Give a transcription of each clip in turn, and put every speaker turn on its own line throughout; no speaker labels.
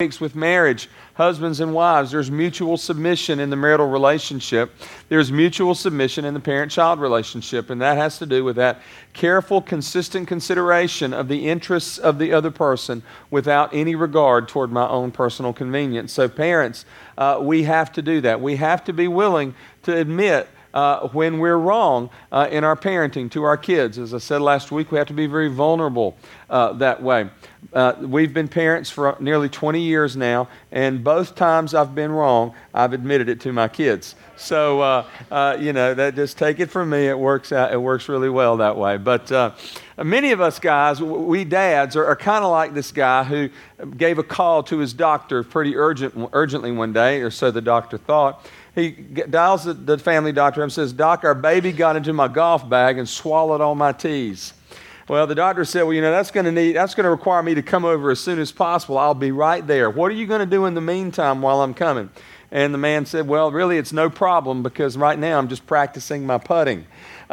with marriage, husbands and wives, there's mutual submission in the marital relationship. There's mutual submission in the parent-child relationship, and that has to do with that careful, consistent consideration of the interests of the other person without any regard toward my own personal convenience. So parents, we have to do that. We have to be willing to admit when we're wrong in our parenting to our kids. As I said last week, we have to be very vulnerable that way. We've been parents for nearly 20 years now, and both times I've been wrong, I've admitted it to my kids. So, that just take it from me. It works out. It works really well that way. But many of us guys, we dads, are kind of like this guy who gave a call to his doctor pretty urgently one day, or so the doctor thought. He dials the family doctor and says, "Doc, our baby got into my golf bag and swallowed all my teas." Well, the doctor said, "Well, that's going to require me to come over as soon as possible. I'll be right there. What are you going to do in the meantime while I'm coming?" And the man said, "Well, really, it's no problem because right now I'm just practicing my putting."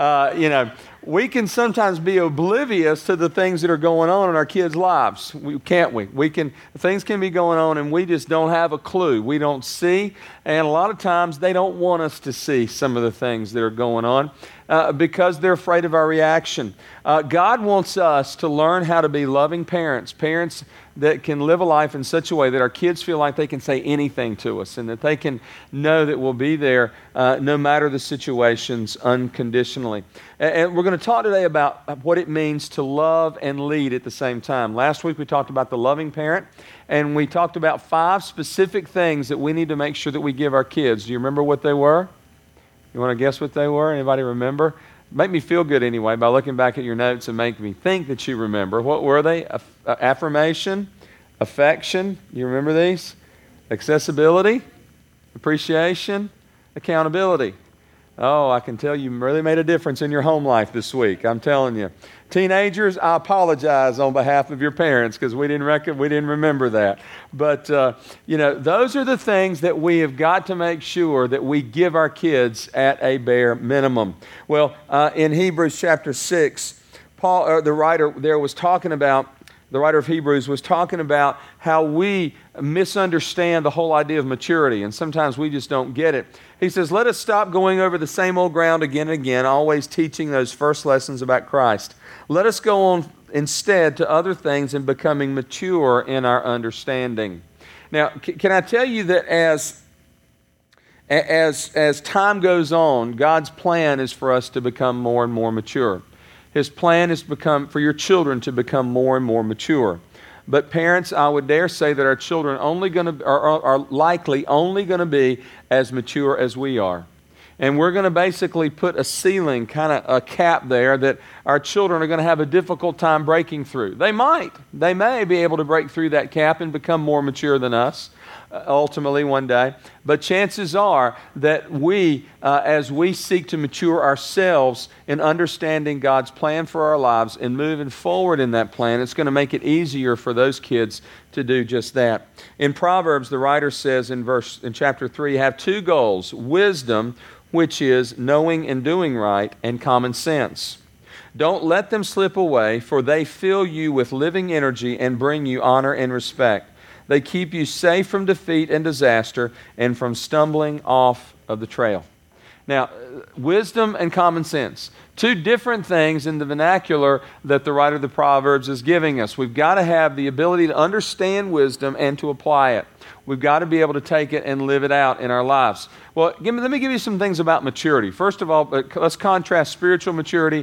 We can sometimes be oblivious to the things that are going on in our kids' lives, can't we? Things can be going on and we just don't have a clue. We don't see, and a lot of times they don't want us to see some of the things that are going on because they're afraid of our reaction. God wants us to learn how to be loving parents that can live a life in such a way that our kids feel like they can say anything to us and that they can know that we'll be there no matter the situations unconditionally. And we're going to talk today about what it means to love and lead at the same time. Last week we talked about the loving parent, and we talked about 5 specific things that we need to make sure that we give our kids. Do you remember what they were? You want to guess what they were? Anybody remember? Make me feel good anyway by looking back at your notes and make me think that you remember. What were they? Affirmation, affection. You remember these? Accessibility, appreciation, accountability. Oh, I can tell you really made a difference in your home life this week. I'm telling you. Teenagers, I apologize on behalf of your parents because we didn't remember that. But, those are the things that we have got to make sure that we give our kids at a bare minimum. Well, in Hebrews chapter 6, Paul, the writer of Hebrews was talking about how we misunderstand the whole idea of maturity, and sometimes we just don't get it. He says, "Let us stop going over the same old ground again and again, always teaching those first lessons about Christ. Let us go on instead to other things and becoming mature in our understanding." Now, can I tell you that as time goes on, God's plan is for us to become more and more mature. His plan is for your children to become more and more mature. But parents, I would dare say that our children are likely only going to be as mature as we are. And we're going to basically put a ceiling, kind of a cap there that our children are going to have a difficult time breaking through. They may be able to break through that cap and become more mature than us ultimately one day. But chances are that we, as we seek to mature ourselves in understanding God's plan for our lives and moving forward in that plan, it's going to make it easier for those kids to do just that. In Proverbs, the writer says in chapter 3, have 2 goals: wisdom, which is knowing and doing right, and common sense. Don't let them slip away, for they fill you with living energy and bring you honor and respect. They keep you safe from defeat and disaster and from stumbling off of the trail. Now, wisdom and common sense, 2 different things in the vernacular that the writer of the Proverbs is giving us. We've got to have the ability to understand wisdom and to apply it. We've got to be able to take it and live it out in our lives. Well, let me give you some things about maturity. First of all, let's contrast spiritual maturity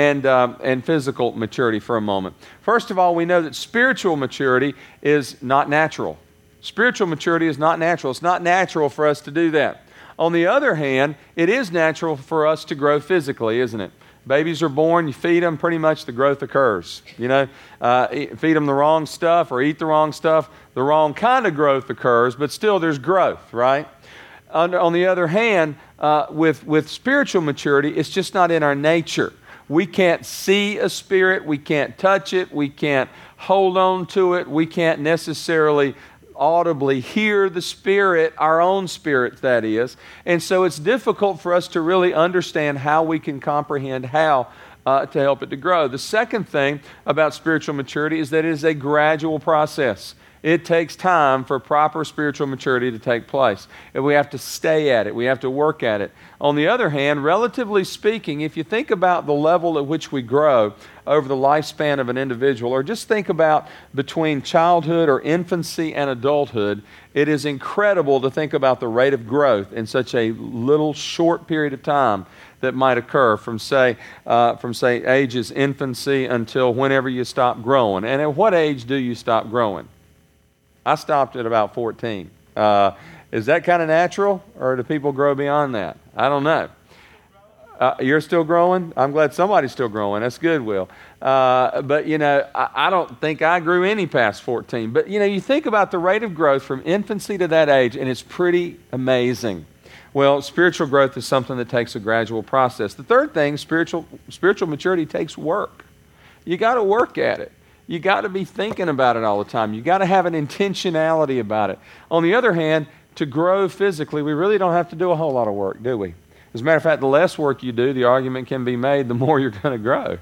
and physical maturity for a moment. First of all, we know that spiritual maturity is not natural. Spiritual maturity is not natural. It's not natural for us to do that. On the other hand, it is natural for us to grow physically, isn't it? Babies are born, you feed them, pretty much the growth occurs. Feed them the wrong stuff or eat the wrong stuff, the wrong kind of growth occurs, but still there's growth, right? On the other hand, with spiritual maturity, it's just not in our nature. We can't see a spirit, we can't touch it, we can't hold on to it, we can't necessarily audibly hear the Spirit, our own spirit that is. And so it's difficult for us to really understand how we can comprehend how to help it to grow. The second thing about spiritual maturity is that it is a gradual process. It takes time for proper spiritual maturity to take place. And we have to stay at it. We have to work at it. On the other hand, relatively speaking, if you think about the level at which we grow over the lifespan of an individual, or just think about between childhood or infancy and adulthood, it is incredible to think about the rate of growth in such a little short period of time that might occur from say ages infancy until whenever you stop growing. And at what age do you stop growing? I stopped at about 14. Is that kind of natural, or do people grow beyond that? I don't know. You're still growing? I'm glad somebody's still growing. That's good, Will. But, I don't think I grew any past 14. But, you think about the rate of growth from infancy to that age, and it's pretty amazing. Well, spiritual growth is something that takes a gradual process. The third thing, spiritual maturity takes work. You got to work at it. You got to be thinking about it all the time. You got to have an intentionality about it. On the other hand, to grow physically, we really don't have to do a whole lot of work, do we? As a matter of fact, the less work you do, the argument can be made, the more you're going to grow,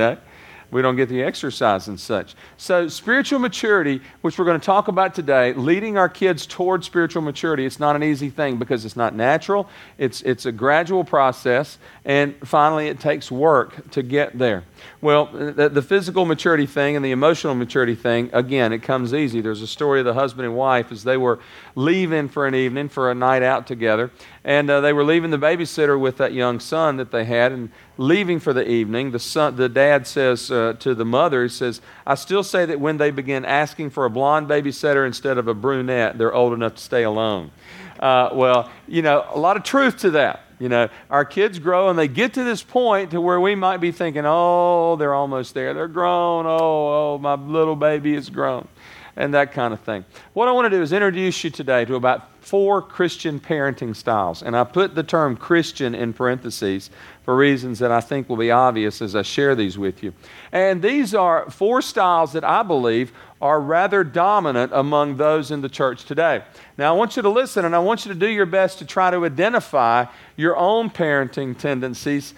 We don't get the exercise and such. So spiritual maturity, which we're going to talk about today, leading our kids towards spiritual maturity, it's not an easy thing because it's not natural. It's a gradual process. And finally, it takes work to get there. Well, the physical maturity thing and the emotional maturity thing, again, it comes easy. There's a story of the husband and wife as they were leaving for an evening, for a night out together. And they were leaving the babysitter with that young son that they had, and leaving for the evening, the dad says to the mother, he says, I still say that when they begin asking for a blonde babysitter instead of a brunette, they're old enough to stay alone. A lot of truth to that. Our kids grow and they get to this point to where we might be thinking, oh, they're almost there. They're grown. Oh, my little baby is grown. And that kind of thing. What I want to do is introduce you today to about 4 Christian parenting styles. And I put the term Christian in parentheses for reasons that I think will be obvious as I share these with you. And these are 4 styles that I believe are rather dominant among those in the church today. Now, I want you to listen, and I want you to do your best to try to identify your own parenting tendencies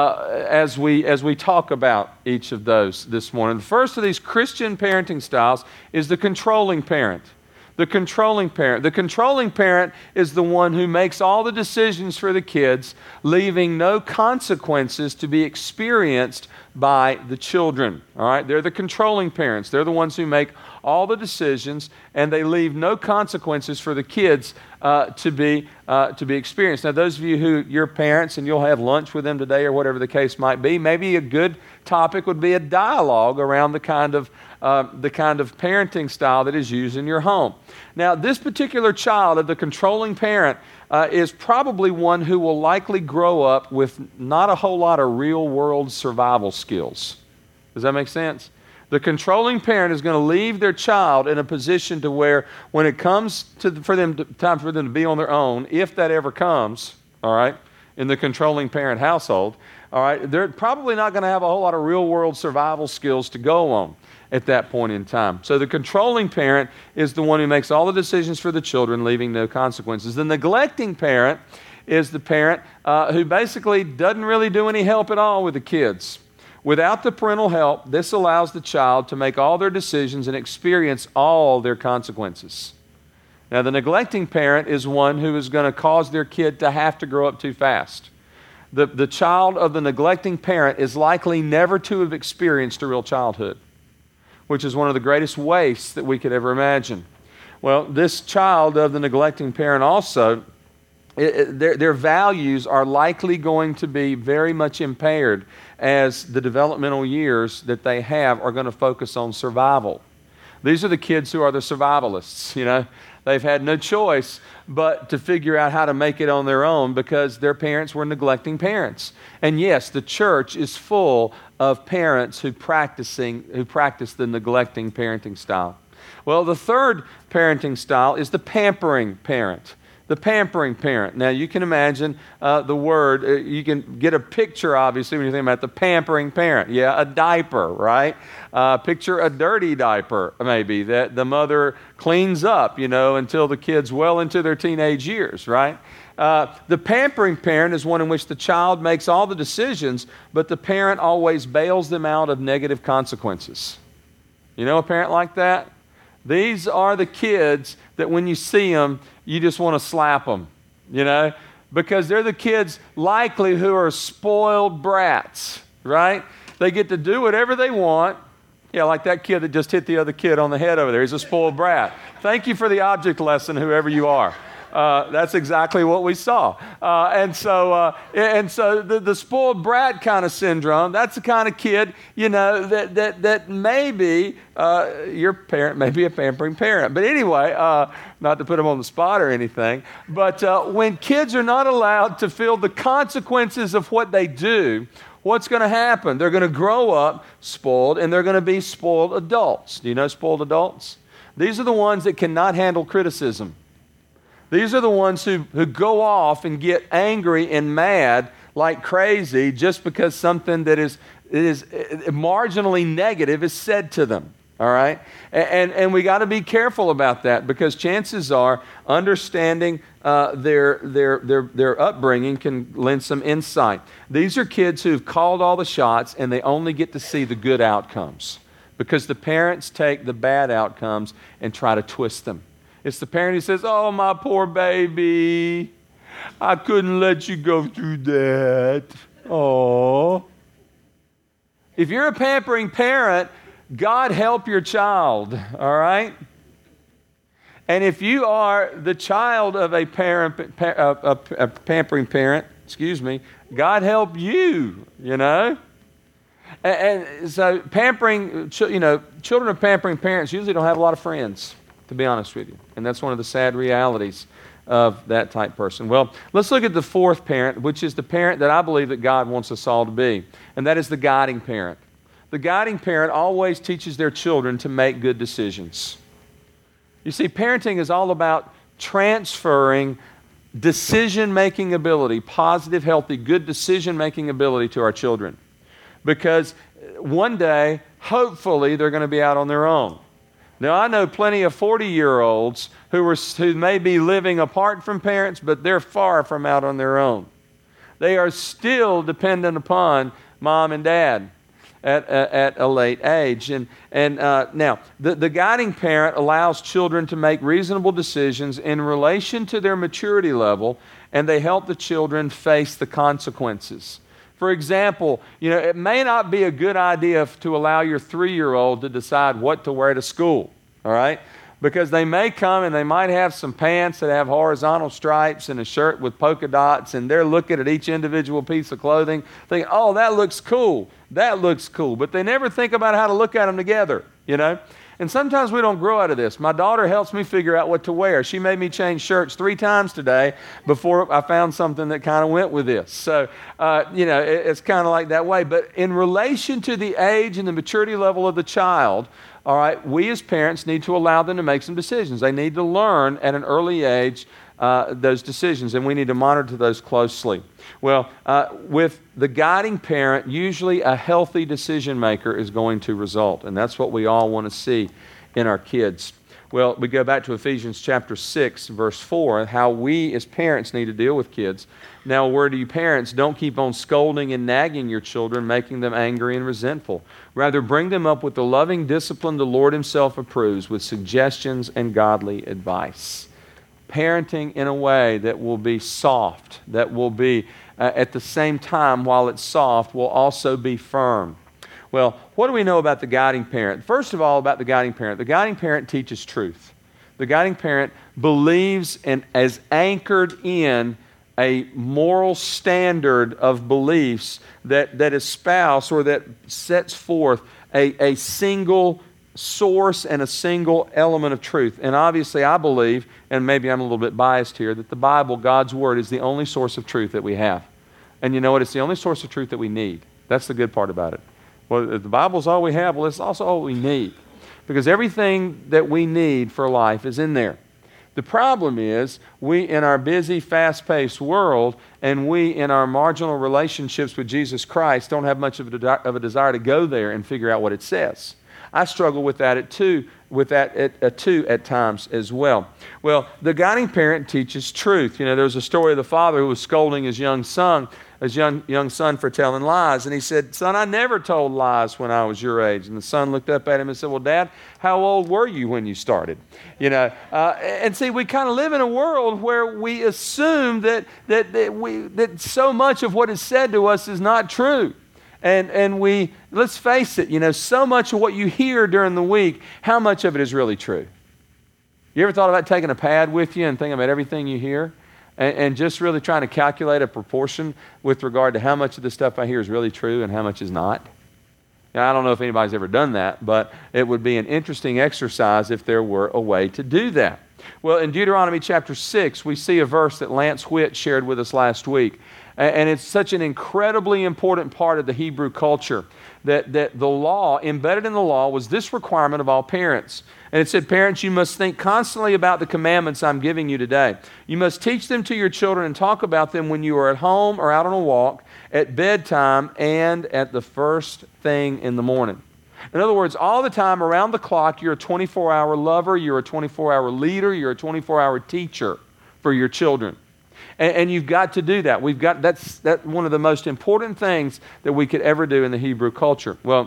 as we talk about each of those this morning. The first of these Christian parenting styles is the controlling parent. The controlling parent. The controlling parent is the one who makes all the decisions for the kids, leaving no consequences to be experienced by the children. All right? They're the controlling parents. They're the ones who make all the decisions, and they leave no consequences for the kids to be experienced. Now, those of you who you're parents and you'll have lunch with them today or whatever the case might be, maybe a good topic would be a dialogue around the kind of parenting style that is used in your home. Now, this particular child of the controlling parent is probably one who will likely grow up with not a whole lot of real-world survival skills. Does that make sense? The controlling parent is going to leave their child in a position to where when it comes time for them to be on their own, if that ever comes, all right, in the controlling parent household, all right, they're probably not going to have a whole lot of real-world survival skills to go on at that point in time. So the controlling parent is the one who makes all the decisions for the children, leaving no consequences. The neglecting parent is the parent who basically doesn't really do any help at all with the kids. Without the parental help, this allows the child to make all their decisions and experience all their consequences. Now, the neglecting parent is one who is going to cause their kid to have to grow up too fast. The child of the neglecting parent is likely never to have experienced a real childhood, which is one of the greatest wastes that we could ever imagine. Well, this child of the neglecting parent also, their values are likely going to be very much impaired as the developmental years that they have are going to focus on survival. These are the kids who are the survivalists, They've had no choice but to figure out how to make it on their own because their parents were neglecting parents. And yes, the church is full of parents who practice the neglecting parenting style. Well, the third parenting style is the pampering parent. The pampering parent. Now, you can imagine the word, you can get a picture, obviously, when you think about the pampering parent. Yeah, a diaper, right? Picture a dirty diaper, maybe, that the mother cleans up, until the kid's well into their teenage years, right? The pampering parent is one in which the child makes all the decisions, but the parent always bails them out of negative consequences. You know a parent like that? These are the kids that when you see them, you just want to slap them, because they're the kids likely who are spoiled brats, right? They get to do whatever they want. Yeah, like that kid that just hit the other kid on the head over there. He's a spoiled brat. Thank you for the object lesson, whoever you are. That's exactly what we saw. And so the spoiled brat kind of syndrome, that's the kind of kid, that maybe your parent may be a pampering parent. But anyway, not to put them on the spot or anything, but when kids are not allowed to feel the consequences of what they do, what's going to happen? They're going to grow up spoiled, and they're going to be spoiled adults. Do you know spoiled adults? These are the ones that cannot handle criticism. These are the ones who go off and get angry and mad like crazy just because something that is marginally negative is said to them. All right? And we got to be careful about that, because chances are understanding their upbringing can lend some insight. These are kids who've called all the shots, and they only get to see the good outcomes because the parents take the bad outcomes and try to twist them. It's the parent who says, "Oh, my poor baby, I couldn't let you go through that. Oh." If you're a pampering parent, God help your child, all right? And if you are the child of a pampering parent, God help you, And so pampering, children of pampering parents usually don't have a lot of friends, to be honest with you. And that's one of the sad realities of that type person. Well, let's look at the fourth parent, which is the parent that I believe that God wants us all to be. And that is the guiding parent. The guiding parent always teaches their children to make good decisions. You see, parenting is all about transferring decision-making ability, positive, healthy, good decision-making ability to our children. Because one day, hopefully, they're going to be out on their own. Now, I know plenty of 40-year-olds who may be living apart from parents, but they're far from out on their own. They are still dependent upon mom and dad at a late age. Now, the guiding parent allows children to make reasonable decisions in relation to their maturity level, and they help the children face the consequences. For example, it may not be a good idea to allow your 3-year-old to decide what to wear to school, all right? Because they may come and they might have some pants that have horizontal stripes and a shirt with polka dots, and they're looking at each individual piece of clothing thinking, "Oh, that looks cool. That looks cool." But they never think about how to look at them together, And sometimes we don't grow out of this. My daughter helps me figure out what to wear. She made me change shirts 3 times today before I found something that kind of went with this. So, it's kind of like that way. But in relation to the age and the maturity level of the child, all right, we as parents need to allow them to make some decisions. They need to learn at an early age those decisions, and we need to monitor those closely. Well, with the guiding parent, usually a healthy decision maker is going to result, and that's what we all want to see in our kids. Well, we go back to Ephesians chapter 6, verse 4, how we as parents need to deal with kids. Now, a word to you parents, don't keep on scolding and nagging your children, making them angry and resentful. Rather, bring them up with the loving discipline the Lord Himself approves, with suggestions and godly advice. Parenting in a way that will be soft, that will be, at the same time, while it's soft, will also be firm. Well, what do we know about the guiding parent? First of all, about the guiding parent teaches truth. The guiding parent believes and is anchored in a moral standard of beliefs that espouse or that sets forth a single source and a single element of truth. And obviously I believe, and maybe I'm a little bit biased here, that the Bible, God's Word, is the only source of truth that we have. And you know what? It's the only source of truth that we need. That's the good part about it. Well, if the Bible's all we have, well, it's also all we need. Because everything that we need for life is in there. The problem is, we in our busy, fast-paced world, and we in our marginal relationships with Jesus Christ don't have much of a desire to go there and figure out what it says. I struggle with that too at times as well. Well, the guiding parent teaches truth. You know, there was a story of the father who was scolding his young son for telling lies. And he said, "Son, I never told lies when I was your age." And the son looked up at him and said, "Well, Dad, how old were you when you started?" You know, and see, we kind of live in a world where we assume that so much of what is said to us is not true. And let's face it, you know, so much of what you hear during the week, how much of it is really true? You ever thought about taking a pad with you and thinking about everything you hear? And just really trying to calculate a proportion with regard to how much of the stuff I hear is really true and how much is not? Now, I don't know if anybody's ever done that, but it would be an interesting exercise if there were a way to do that. Well, in Deuteronomy chapter 6, we see a verse that Lance Whitt shared with us last week. And it's such an incredibly important part of the Hebrew culture that the law, embedded in the law, was this requirement of all parents. And it said, "Parents, you must think constantly about the commandments I'm giving you today. You must teach them to your children and talk about them when you are at home or out on a walk, at bedtime, and at the first thing in the morning." In other words, all the time, around the clock, you're a 24-hour lover, you're a 24-hour leader, you're a 24-hour teacher for your children. And you've got to do that. That's one of the most important things that we could ever do in the Hebrew culture. Well,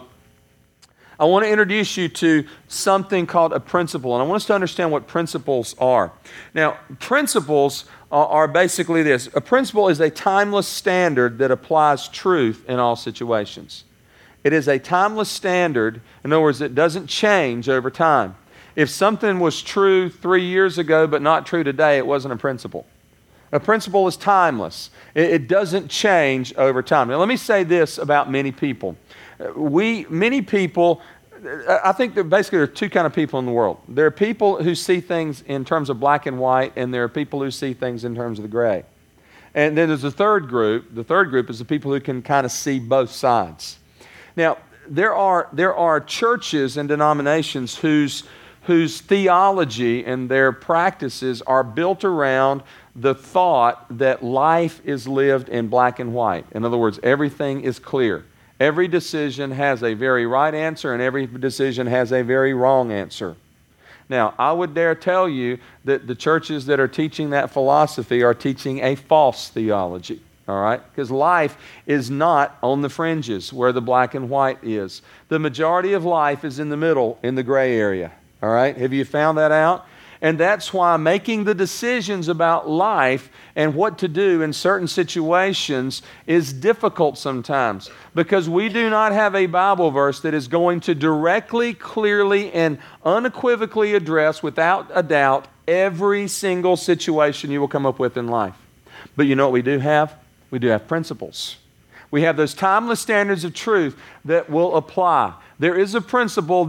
I want to introduce you to something called a principle, and I want us to understand what principles are. Now, principles are basically this. A principle is a timeless standard that applies truth in all situations. It is a timeless standard. In other words, it doesn't change over time. If something was true 3 years ago but not true today, it wasn't a principle. A principle is timeless. It doesn't change over time. Now, let me say this about many people. Many people, I think that basically there are two kinds of people in the world. There are people who see things in terms of black and white, and there are people who see things in terms of the gray. And then there's a third group. The third group is the people who can kind of see both sides. Now, there are churches and denominations whose theology and their practices are built around the thought that life is lived in black and white. In other words, everything is clear. Every decision has a very right answer and every decision has a very wrong answer. Now, I would dare tell you that the churches that are teaching that philosophy are teaching a false theology. All right? Because life is not on the fringes where the black and white is. The majority of life is in the middle, in the gray area. All right? Have you found that out? And that's why making the decisions about life and what to do in certain situations is difficult sometimes, because we do not have a Bible verse that is going to directly, clearly, and unequivocally address, without a doubt, every single situation you will come up with in life. But you know what we do have? We do have principles. We have those timeless standards of truth that will apply. There is a principle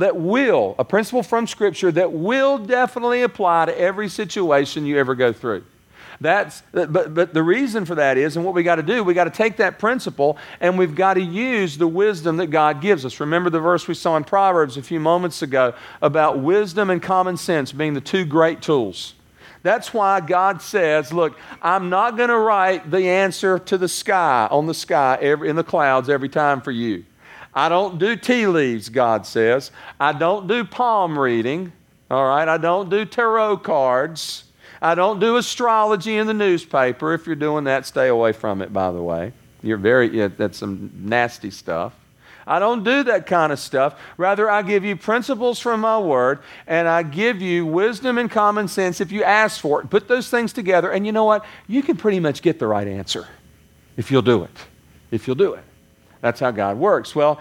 from Scripture that will definitely apply to every situation you ever go through. But the reason for that is, and what we got to do, we got to take that principle and we've got to use the wisdom that God gives us. Remember the verse we saw in Proverbs a few moments ago about wisdom and common sense being the two great tools. That's why God says, look, I'm not going to write the answer to the sky, on the sky, in the clouds every time for you. I don't do tea leaves, God says. I don't do palm reading, all right? I don't do tarot cards. I don't do astrology in the newspaper. If you're doing that, stay away from it, by the way. That's some nasty stuff. I don't do that kind of stuff. Rather, I give you principles from my word, and I give you wisdom and common sense if you ask for it. Put those things together, and you know what? You can pretty much get the right answer if you'll do it. If you'll do it. That's how God works. Well,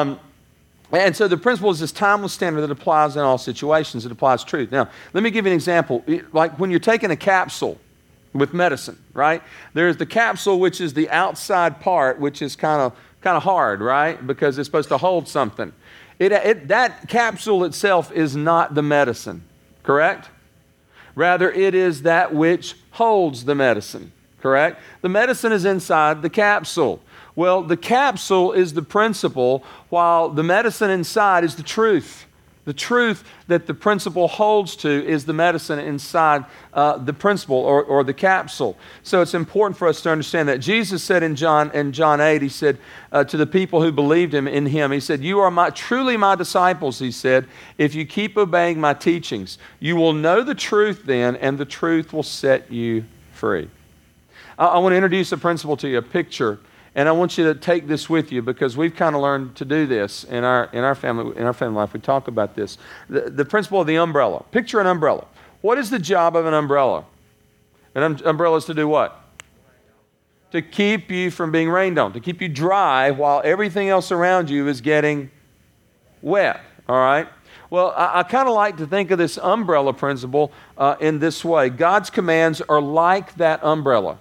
and so the principle is this timeless standard that applies in all situations. It applies truth. Now, let me give you an example. Like when you're taking a capsule with medicine, right? There's the capsule, which is the outside part, which is kind of hard, right? Because it's supposed to hold something. That capsule itself is not the medicine, correct? Rather, it is that which holds the medicine, correct? The medicine is inside the capsule. Well, the capsule is the principle, while the medicine inside is the truth. The truth that the principle holds to is the medicine inside the principle or the capsule. So it's important for us to understand that. Jesus said in John 8, he said to the people who believed in him, he said, "You are truly my disciples," he said, "if you keep obeying my teachings. You will know the truth then, and the truth will set you free." I want to introduce a principle to you, a picture. And I want you to take this with you because we've kind of learned to do this in our family life. We talk about this. The principle of the umbrella. Picture an umbrella. What is the job of an umbrella? An umbrella is to do what? To keep you from being rained on, to keep you dry while everything else around you is getting wet. All right? Well, I kind of like to think of this umbrella principle in this way. God's commands are like that umbrella.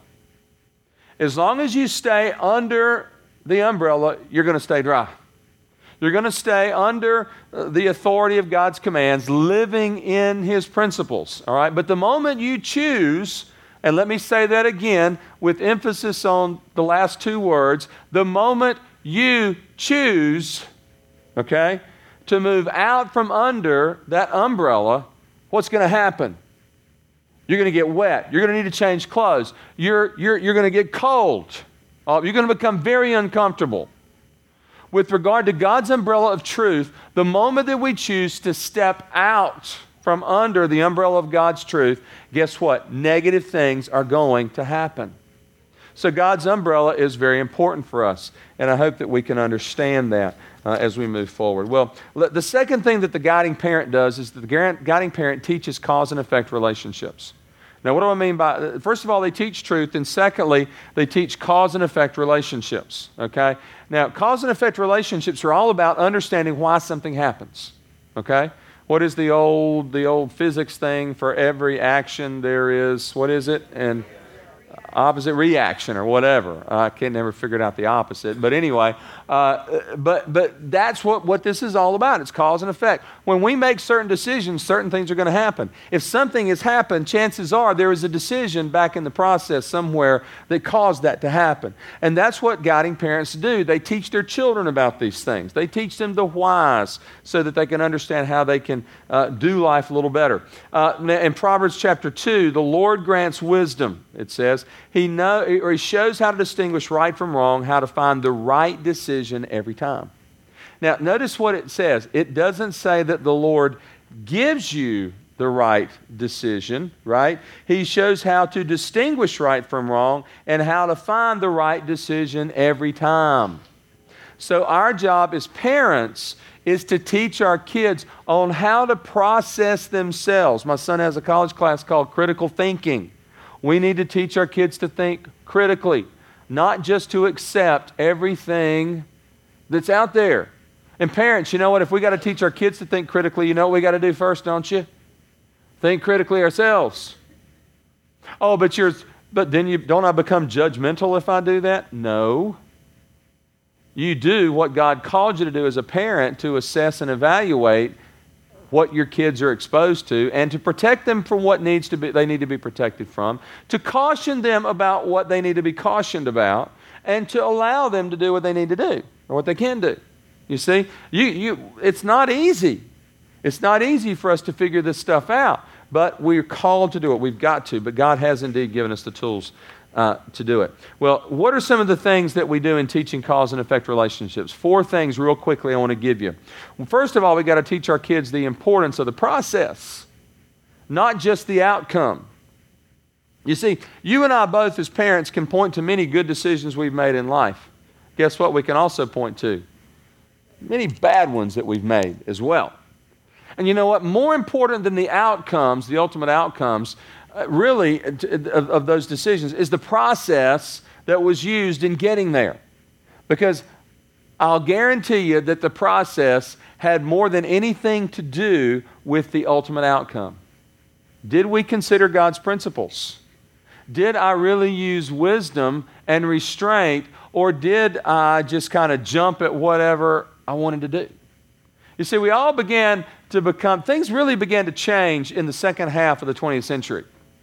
As long as you stay under the umbrella, you're going to stay dry. You're going to stay under the authority of God's commands, living in His principles. All right? But the moment you choose, and let me say that again with emphasis on the last two words, the moment you choose, okay, to move out from under that umbrella, what's going to happen? You're going to get wet. You're going to need to change clothes. You're going to get cold. You're going to become very uncomfortable. With regard to God's umbrella of truth, the moment that we choose to step out from under the umbrella of God's truth, guess what? Negative things are going to happen. So God's umbrella is very important for us, and I hope that we can understand that as we move forward. Well, the second thing that the guiding parent does is that the guiding parent teaches cause and effect relationships. Now, what do I mean by, first of all, they teach truth, and secondly, they teach cause and effect relationships, okay? Now, cause and effect relationships are all about understanding why something happens, okay? What is the old physics thing? For every action there is, what is it? And opposite reaction or whatever. I can't never figure out the opposite. But anyway, but that's what this is all about. It's cause and effect. When we make certain decisions, certain things are going to happen. If something has happened, chances are there is a decision back in the process somewhere that caused that to happen. And that's what guiding parents do. They teach their children about these things. They teach them the whys so that they can understand how they can do life a little better. In Proverbs chapter 2, the Lord grants wisdom, it says. He shows how to distinguish right from wrong, how to find the right decision every time. Now, notice what it says. It doesn't say that the Lord gives you the right decision, right? He shows how to distinguish right from wrong and how to find the right decision every time. So our job as parents is to teach our kids on how to process themselves. My son has a college class called Critical Thinking. We need to teach our kids to think critically, not just to accept everything that's out there. And parents, you know what? If we got to teach our kids to think critically, you know what we got to do first, don't you? Think critically ourselves. Oh, but then don't I become judgmental if I do that? No. You do what God called you to do as a parent, to assess and evaluate what your kids are exposed to, and to protect them from what they need to be protected from, to caution them about what they need to be cautioned about, and to allow them to do what they need to do, or what they can do. You see, it's not easy. It's not easy for us to figure this stuff out, but we're called to do it. We've got to, but God has indeed given us the tools to do it. Well, what are some of the things that we do in teaching cause and effect relationships? 4 things real quickly I want to give you. Well, first of all, we've got to teach our kids the importance of the process, not just the outcome. You see, you and I both as parents can point to many good decisions we've made in life. Guess what? We can also point to many bad ones that we've made as well. And you know what? More important than the outcomes, the ultimate outcomes, really, of those decisions is the process that was used in getting there. Because I'll guarantee you that the process had more than anything to do with the ultimate outcome. Did we consider God's principles? Did I really use wisdom and restraint, or did I just kind of jump at whatever I wanted to do? You see, things really began to change in the second half of the 20th century.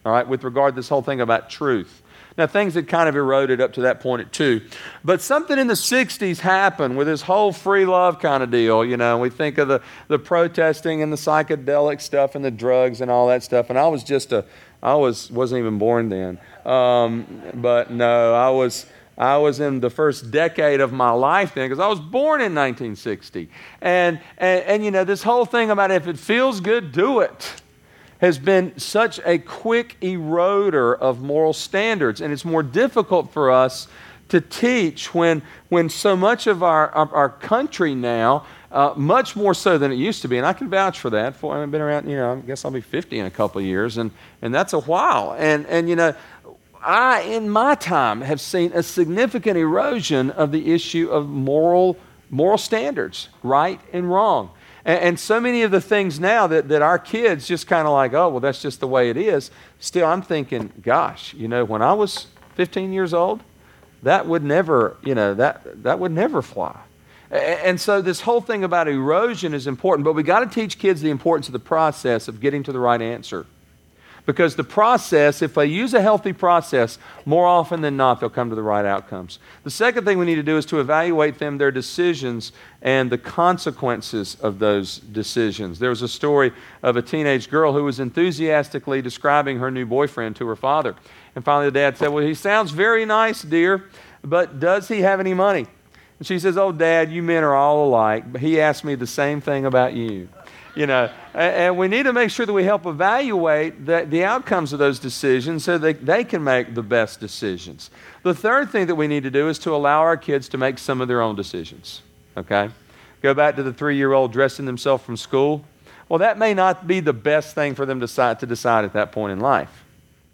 all right, with regard to this whole thing about truth. Now, things had kind of eroded up to that point at 2. But something in the 60s happened with this whole free love kind of deal. You know, we think of the protesting and the psychedelic stuff and the drugs and all that stuff. And I wasn't even born then. But no, I was in the first decade of my life then, because I was born in 1960. And you know, this whole thing about if it feels good, do it, has been such a quick eroder of moral standards. And it's more difficult for us to teach when so much of our country now, much more so than it used to be, and I can vouch for that. I've been around, you know, I guess I'll be 50 in a couple of years, and that's a while. And you know, I, in my time, have seen a significant erosion of the issue of moral standards, right and wrong. And so many of the things now that our kids just kind of like, oh, well, that's just the way it is. Still, I'm thinking, gosh, you know, when I was 15 years old, that would never, you know, that would never fly. And so this whole thing about erosion is important, but we got to teach kids the importance of the process of getting to the right answer. Because the process, if they use a healthy process, more often than not, they'll come to the right outcomes. The second thing we need to do is to evaluate their decisions and the consequences of those decisions. There was a story of a teenage girl who was enthusiastically describing her new boyfriend to her father. And finally the dad said, well, he sounds very nice, dear, but does he have any money? And she says, oh, Dad, you men are all alike. He asked me the same thing about you. You know, and we need to make sure that we help evaluate the outcomes of those decisions so that they can make the best decisions. The third thing that we need to do is to allow our kids to make some of their own decisions, okay? Go back to the 3-year-old dressing themselves from school. Well, that may not be the best thing for them to decide at that point in life.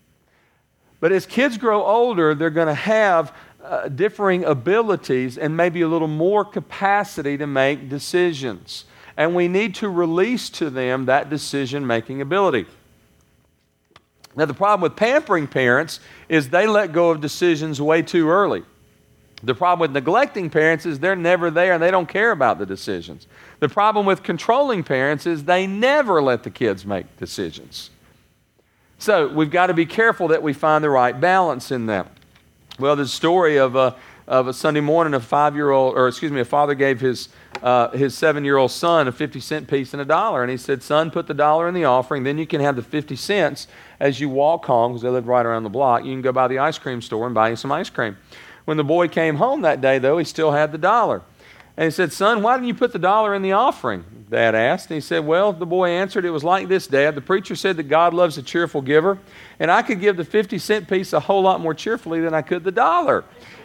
But as kids grow older, they're going to have differing abilities and maybe a little more capacity to make decisions. And we need to release to them that decision-making ability. Now, the problem with pampering parents is they let go of decisions way too early. The problem with neglecting parents is they're never there and they don't care about the decisions. The problem with controlling parents is they never let the kids make decisions. So we've got to be careful that we find the right balance in that. Well, the story of a Sunday morning, a father gave his 7-year-old son a 50-cent piece and $1. And he said, son, put the $1 in the offering, then you can have the 50 cents as you walk home, because they lived right around the block. You can go by the ice cream store and buy you some ice cream. When the boy came home that day, though, he still had the $1. And he said, son, why didn't you put the $1 in the offering? Dad asked. And he said, well, the boy answered, it was like this, Dad. The preacher said that God loves a cheerful giver, and I could give the 50-cent piece a whole lot more cheerfully than I could the $1.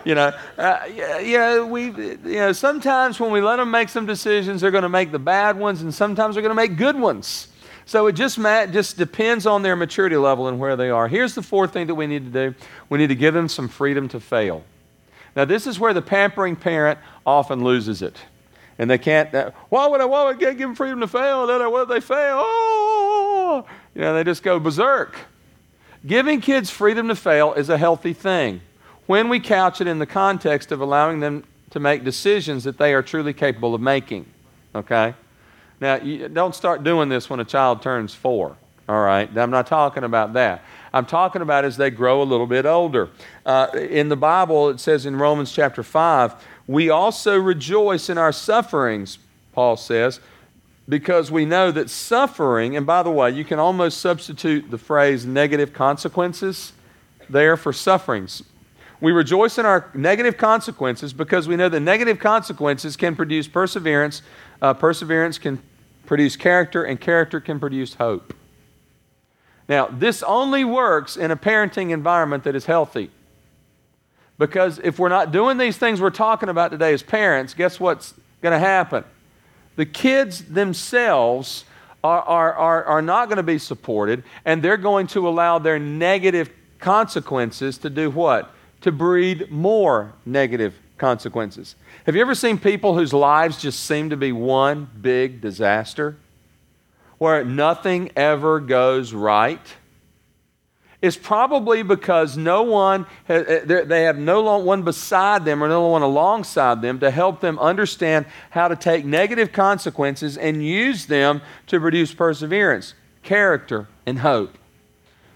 Sometimes when we let them make some decisions, they're going to make the bad ones, and sometimes they're going to make good ones. So it just depends on their maturity level and where they are. Here's the fourth thing that we need to do. We need to give them some freedom to fail. Now, this is where the pampering parent often loses it. And they can't, why would I give them freedom to fail? What if they fail? Oh! They just go berserk. Giving kids freedom to fail is a healthy thing when we couch it in the context of allowing them to make decisions that they are truly capable of making, okay? Now, you don't start doing this when a child turns 4, all right? I'm not talking about that. I'm talking about as they grow a little bit older. In the Bible, it says in Romans chapter 5, we also rejoice in our sufferings, Paul says, because we know that suffering, and by the way, you can almost substitute the phrase negative consequences there for sufferings. We rejoice in our negative consequences because we know that negative consequences can produce perseverance, perseverance can produce character, and character can produce hope. Now, this only works in a parenting environment that is healthy. Because if we're not doing these things we're talking about today as parents, guess what's going to happen? The kids themselves are not going to be supported, and they're going to allow their negative consequences to do what? To breed more negative consequences. Have you ever seen people whose lives just seem to be one big disaster? Where nothing ever goes right? It's probably because they have no one beside them or no one alongside them to help them understand how to take negative consequences and use them to produce perseverance, character, and hope.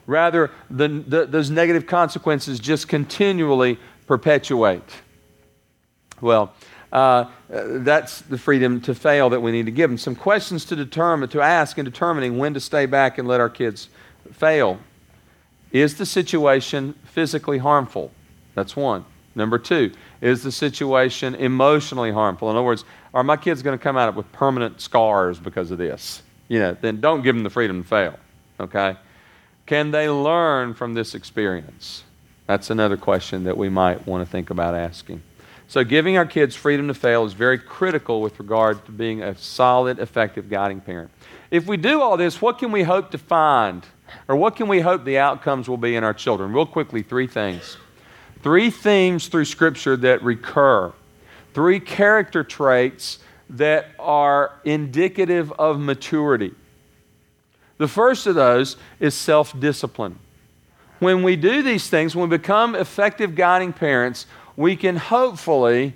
Rather, those negative consequences just continually perpetuate. Well, that's the freedom to fail that we need to give them. Some questions to ask in determining when to stay back and let our kids fail. Is the situation physically harmful? That's one. Number two, is the situation emotionally harmful? In other words, are my kids going to come out with permanent scars because of this? Then don't give them the freedom to fail. Okay? Can they learn from this experience? That's another question that we might want to think about asking. So giving our kids freedom to fail is very critical with regard to being a solid, effective guiding parent. If we do all this, what can we hope to find? Or what can we hope the outcomes will be in our children? Real quickly, three things. Three themes through Scripture that recur. Three character traits that are indicative of maturity. The first of those is self-discipline. When we do these things, when we become effective guiding parents, we can hopefully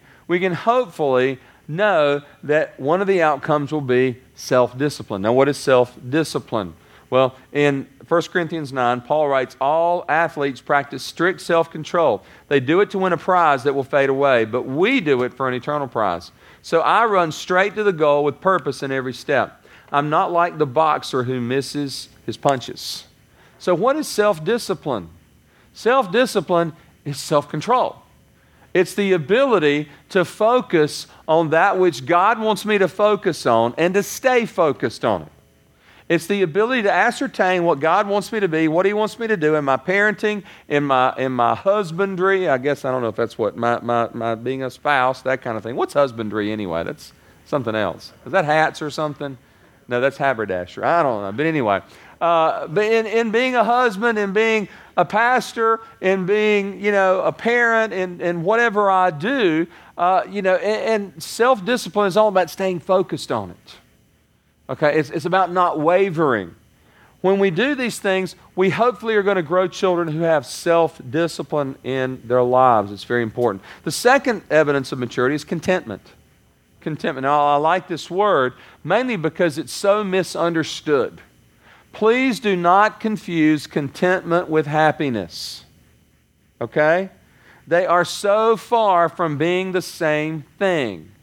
know that one of the outcomes will be self-discipline. Now, what is self-discipline? Well, in 1 Corinthians 9, Paul writes, all athletes practice strict self-control. They do it to win a prize that will fade away, but we do it for an eternal prize. So I run straight to the goal with purpose in every step. I'm not like the boxer who misses his punches. So what is self-discipline? Self-discipline is self-control. It's the ability to focus on that which God wants me to focus on and to stay focused on it. It's the ability to ascertain what God wants me to be, what He wants me to do in my parenting, in my husbandry. I guess I don't know if that's what, my being a spouse, that kind of thing. What's husbandry anyway? That's something else. Is that hats or something? No, that's haberdasher. I don't know. But anyway, but in being a husband, in being a pastor, in being, a parent, and whatever I do, and self-discipline is all about staying focused on it. Okay, it's about not wavering. When we do these things, we hopefully are going to grow children who have self-discipline in their lives. It's very important. The second evidence of maturity is contentment. Contentment. Now, I like this word mainly because it's so misunderstood. Please do not confuse contentment with happiness. Okay? They are so far from being the same thing.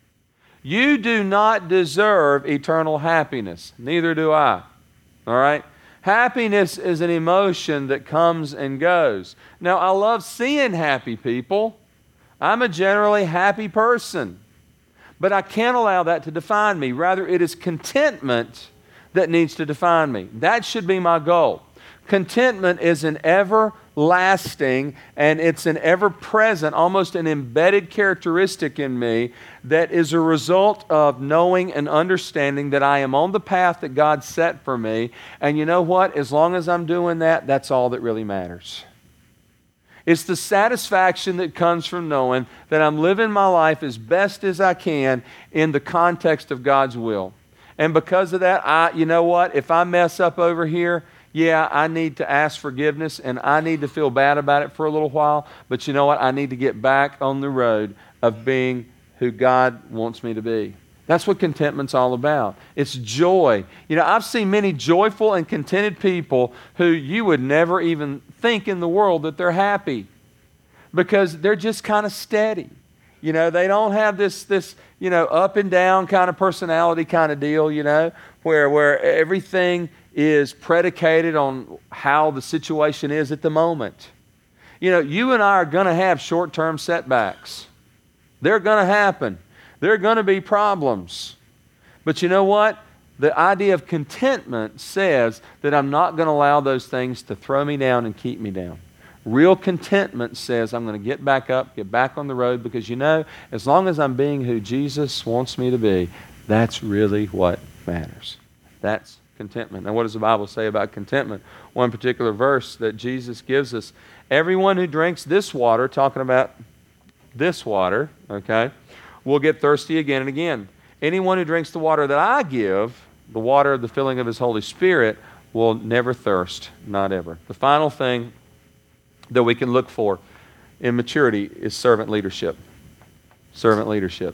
You do not deserve eternal happiness. Neither do I. All right? Happiness is an emotion that comes and goes. Now, I love seeing happy people. I'm a generally happy person. But I can't allow that to define me. Rather, it is contentment that needs to define me. That should be my goal. Contentment is an everlasting and it's an ever-present, almost an embedded characteristic in me that is a result of knowing and understanding that I am on the path that God set for me. And you know what? As long as I'm doing that, that's all that really matters. It's the satisfaction that comes from knowing that I'm living my life as best as I can in the context of God's will. And because of that, you know what? If I mess up over here, yeah, I need to ask forgiveness and I need to feel bad about it for a little while. But you know what? I need to get back on the road of being who God wants me to be. That's what contentment's all about. It's joy. I've seen many joyful and contented people who you would never even think in the world that they're happy because they're just kind of steady. They don't have this up and down kind of personality kind of deal, where everything is predicated on how the situation is at the moment. You and I are going to have short-term setbacks. They're going to happen. There are going to be problems. But you know what? The idea of contentment says that I'm not going to allow those things to throw me down and keep me down. Real contentment says I'm going to get back up, get back on the road, because as long as I'm being who Jesus wants me to be, that's really what matters. That's contentment. Now, what does the Bible say about contentment? One particular verse that Jesus gives us, everyone who drinks this water, talking about this water, okay, will get thirsty again and again. Anyone who drinks the water that I give, the water of the filling of His Holy Spirit, will never thirst, not ever. The final thing that we can look for in maturity is servant leadership. Servant leadership.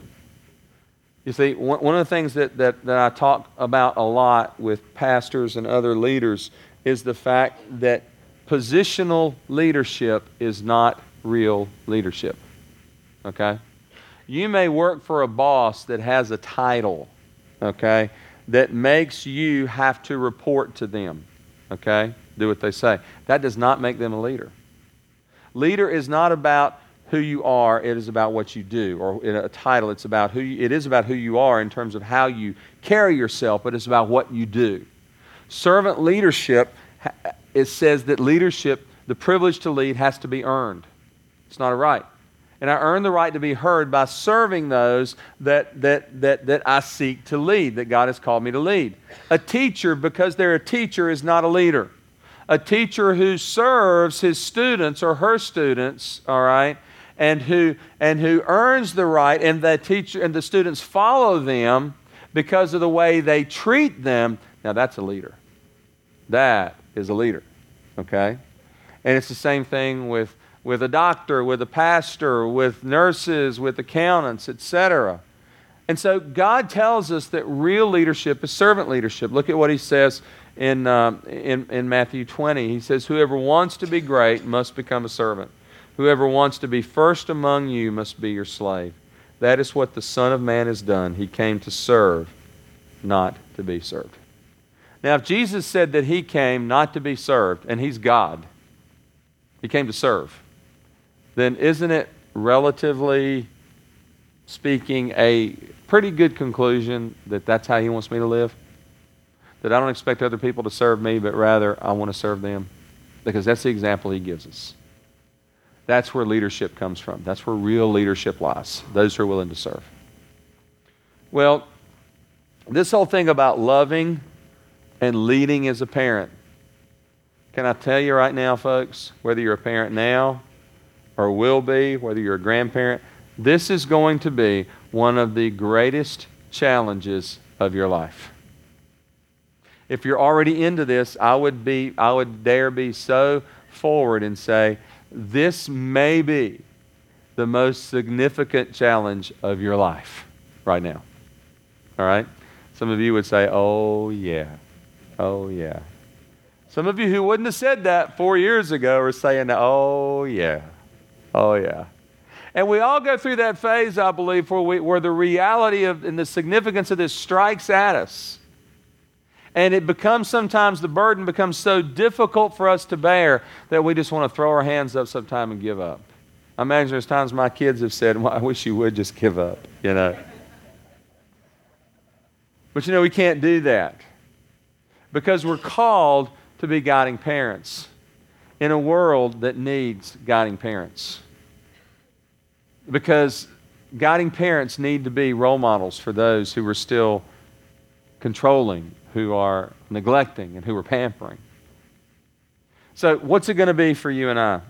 You see, one of the things that I talk about a lot with pastors and other leaders is the fact that positional leadership is not real leadership. Okay? You may work for a boss that has a title, okay, that makes you have to report to them, okay? Do what they say. That does not make them a leader. Leader is not about who you are, it is about what you do. Or in a title, it is about who you are in terms of how you carry yourself, but it's about what you do. Servant leadership, it says that leadership, the privilege to lead, has to be earned. It's not a right. And I earn the right to be heard by serving those that I seek to lead, that God has called me to lead. A teacher, because they're a teacher, is not a leader. A teacher who serves his students or her students, all right, and who earns the right, and the teacher and the students follow them because of the way they treat them, now that's a leader. That is a leader, okay? And it's the same thing with a doctor, with a pastor, with nurses, with accountants, etc. And so God tells us that real leadership is servant leadership. Look at what he says in Matthew 20. He says, whoever wants to be great must become a servant. Whoever wants to be first among you must be your slave. That is what the Son of Man has done. He came to serve, not to be served. Now, if Jesus said that he came not to be served, and he's God, he came to serve, then isn't it, relatively speaking, a pretty good conclusion that that's how he wants me to live? That I don't expect other people to serve me, but rather I want to serve them? Because that's the example he gives us. That's where leadership comes from. That's where real leadership lies. Those who are willing to serve. Well, this whole thing about loving and leading as a parent, can I tell you right now, folks, whether you're a parent now or will be, whether you're a grandparent, this is going to be one of the greatest challenges of your life. If you're already into this, I would dare be so forward and say, this may be the most significant challenge of your life right now. All right? Some of you would say, oh yeah, oh yeah. Some of you who wouldn't have said that 4 years ago are saying, oh yeah, oh yeah. And we all go through that phase, I believe, where the reality of and the significance of this strikes at us. And it becomes sometimes, the burden becomes so difficult for us to bear that we just want to throw our hands up sometime and give up. I imagine there's times my kids have said, well, I wish you would just give up, you know. But you know, we can't do that because we're called to be guiding parents in a world that needs guiding parents. Because guiding parents need to be role models for those who are still controlling, who are neglecting, and who are pampering. So what's it going to be for you and I?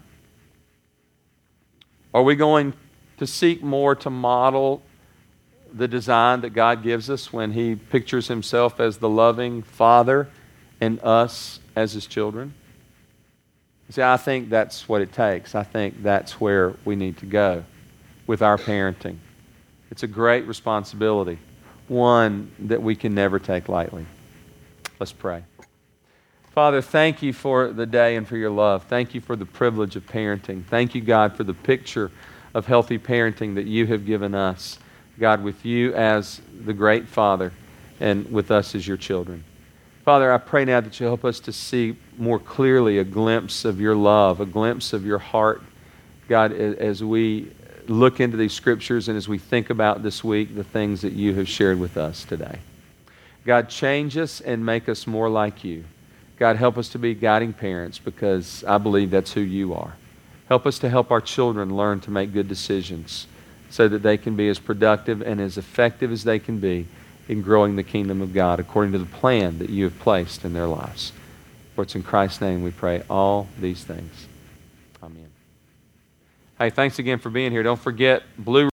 Are we going to seek more to model the design that God gives us when he pictures himself as the loving Father and us as his children? See, I think that's what it takes. I think that's where we need to go with our parenting. It's a great responsibility, one that we can never take lightly. Let's pray. Father, thank you for the day and for your love. Thank you for the privilege of parenting. Thank you, God, for the picture of healthy parenting that you have given us. God, with you as the great Father and with us as your children. Father, I pray now that you help us to see more clearly a glimpse of your love, a glimpse of your heart, God, as we look into these scriptures and as we think about this week the things that you have shared with us today. God, change us and make us more like you. God, help us to be guiding parents because I believe that's who you are. Help us to help our children learn to make good decisions so that they can be as productive and as effective as they can be in growing the kingdom of God according to the plan that you have placed in their lives. For it's in Christ's name we pray all these things. Amen. Hey, thanks again for being here. Don't forget, Blue